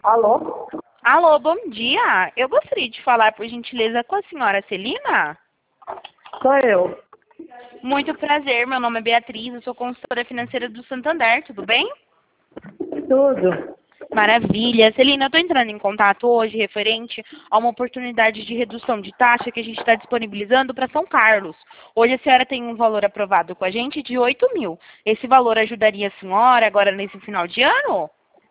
Alô? Alô, bom dia. Eu gostaria de falar, por gentileza, com a senhora Celina. Sou eu. Muito prazer, meu nome é Beatriz, eu sou consultora financeira do Santander, tudo bem? Tudo. Maravilha. Celina, eu estou entrando em contato hoje referente a uma oportunidade de redução de taxa que a gente está disponibilizando para São Carlos. Hoje a senhora tem um valor aprovado com a gente de 8.000. Esse valor ajudaria a senhora agora nesse final de ano?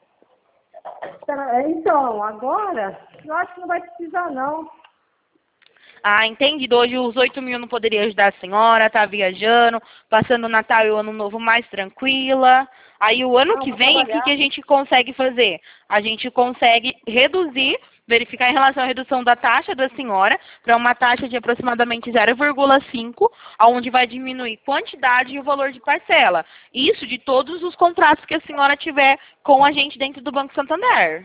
Então, agora, eu acho que não vai precisar, não. Ah, entendido. Hoje os 8.000 não poderia ajudar a senhora, tá viajando, passando o Natal e o Ano Novo mais tranquila. Aí o ano Não, que vou vem, o que trabalhar. a gente consegue fazer? A gente consegue reduzir, verificar em relação à redução da taxa da senhora para uma taxa de aproximadamente 0,5, onde vai diminuir quantidade e o valor de parcela. Isso de todos os contratos que a senhora tiver com a gente dentro do Banco Santander.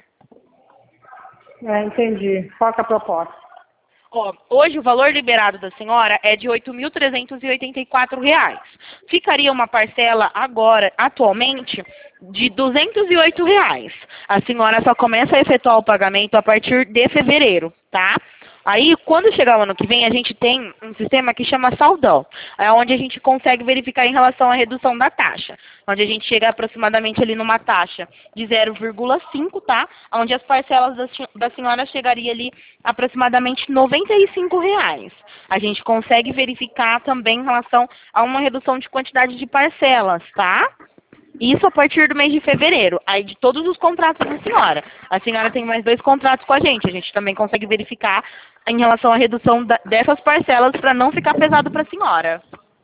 Entendi. Qual que é a proposta? Ó, hoje o valor liberado da senhora é de R$ 8.384. Ficaria uma parcela agora, atualmente, de R$ 208. A senhora só começa a efetuar o pagamento a partir de fevereiro, tá? Aí, quando chegar o ano que vem, a gente tem um sistema que chama saldão, é onde a gente consegue verificar em relação à redução da taxa, onde a gente chega aproximadamente ali numa taxa de 0,5, tá? Onde as parcelas da senhora chegaria ali aproximadamente R$ 95. A gente consegue verificar também em relação a uma redução de quantidade de parcelas, tá? Isso a partir do mês de fevereiro. Aí de todos os contratos da senhora. A senhora tem mais 2 contratos com a gente. A gente também consegue verificar em relação à redução dessas parcelas para não ficar pesado para a senhora.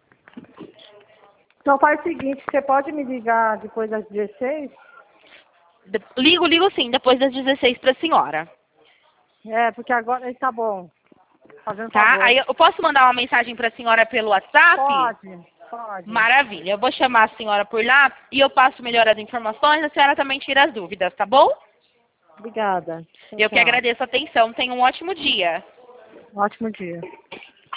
Então faz o seguinte, você pode me ligar depois das 16? Ligo sim, depois das 16 para a senhora. Porque agora tá bom. Fazendo Tá? favor. Aí eu posso mandar uma mensagem para a senhora pelo WhatsApp? Pode. Maravilha. Eu vou chamar a senhora por lá e eu passo melhor as informações. A senhora também tira as dúvidas, tá bom? Obrigada. Tchau, Eu que tchau. agradeço a atenção. Tenha um ótimo dia. Ótimo dia.